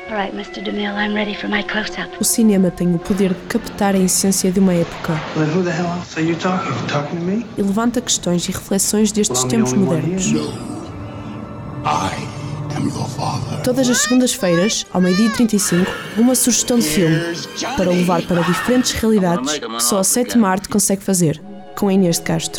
O cinema tem o poder de captar a essência de uma época e levanta questões e reflexões destes tempos modernos. Todas as segundas-feiras, ao 12h35, uma sugestão de filme para o levar para diferentes realidades que só a Sétima Arte consegue fazer, com a Inês de Castro.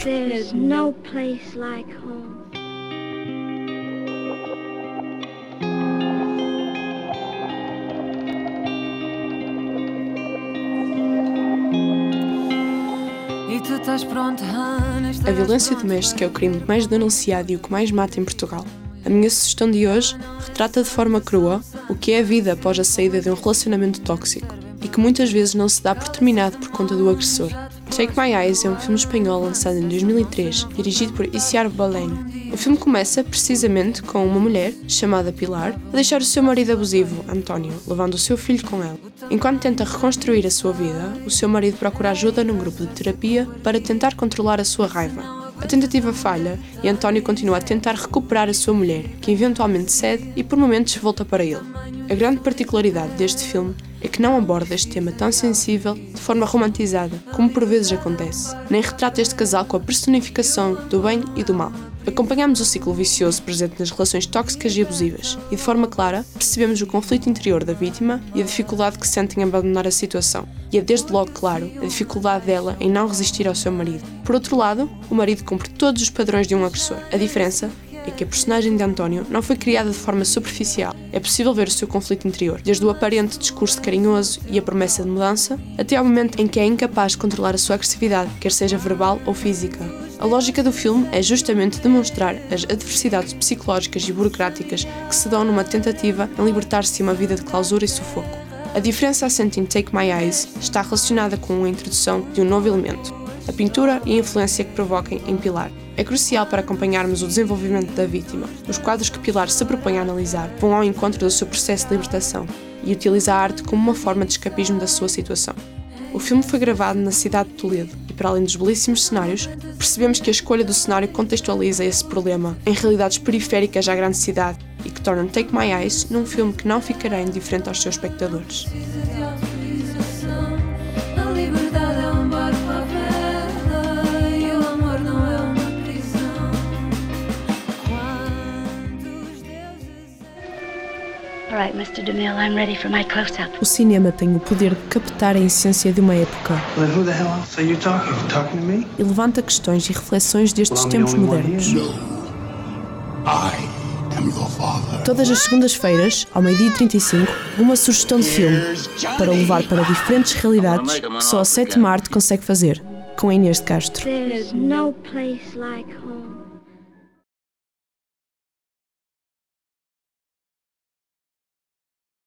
A violência doméstica é o crime mais denunciado e o que mais mata em Portugal. A minha sugestão de hoje retrata de forma crua o que é a vida após a saída de um relacionamento tóxico e que muitas vezes não se dá por terminado por conta do agressor. Take My Eyes é um filme espanhol lançado em 2003, dirigido por Itziar Balain. O filme começa, precisamente, com uma mulher, chamada Pilar, a deixar o seu marido abusivo, António, levando o seu filho com ela. Enquanto tenta reconstruir a sua vida, o seu marido procura ajuda num grupo de terapia para tentar controlar a sua raiva. A tentativa falha e António continua a tentar recuperar a sua mulher, que eventualmente cede e por momentos volta para ele. A grande particularidade deste filme é que não aborda este tema tão sensível de forma romantizada, como por vezes acontece, nem retrata este casal com a personificação do bem e do mal. Acompanhamos o ciclo vicioso presente nas relações tóxicas e abusivas e, de forma clara, percebemos o conflito interior da vítima e a dificuldade que sente em abandonar a situação. E é desde logo claro a dificuldade dela em não resistir ao seu marido. Por outro lado, o marido cumpre todos os padrões de um agressor. A diferença é que a personagem de António não foi criada de forma superficial. É possível ver o seu conflito interior, desde o aparente discurso carinhoso e a promessa de mudança, até ao momento em que é incapaz de controlar a sua agressividade, quer seja verbal ou física. A lógica do filme é justamente demonstrar as adversidades psicológicas e burocráticas que se dão numa tentativa em libertar-se de uma vida de clausura e sufoco. A diferença assente em Take My Eyes está relacionada com a introdução de um novo elemento, a pintura e a influência que provoca em Pilar. É crucial para acompanharmos o desenvolvimento da vítima. Os quadros que Pilar se propõe a analisar vão ao encontro do seu processo de libertação e utiliza a arte como uma forma de escapismo da sua situação. O filme foi gravado na cidade de Toledo e, para além dos belíssimos cenários, percebemos que a escolha do cenário contextualiza esse problema em realidades periféricas à grande cidade e que tornam Take My Eyes num filme que não ficará indiferente aos seus espectadores. O cinema tem o poder de captar a essência de uma época e levanta questões e reflexões destes tempos modernos. Todas as segundas-feiras, ao 12h35, uma sugestão de filme para o levar para diferentes realidades que só a Sétima Arte consegue fazer, com a Inês de Castro.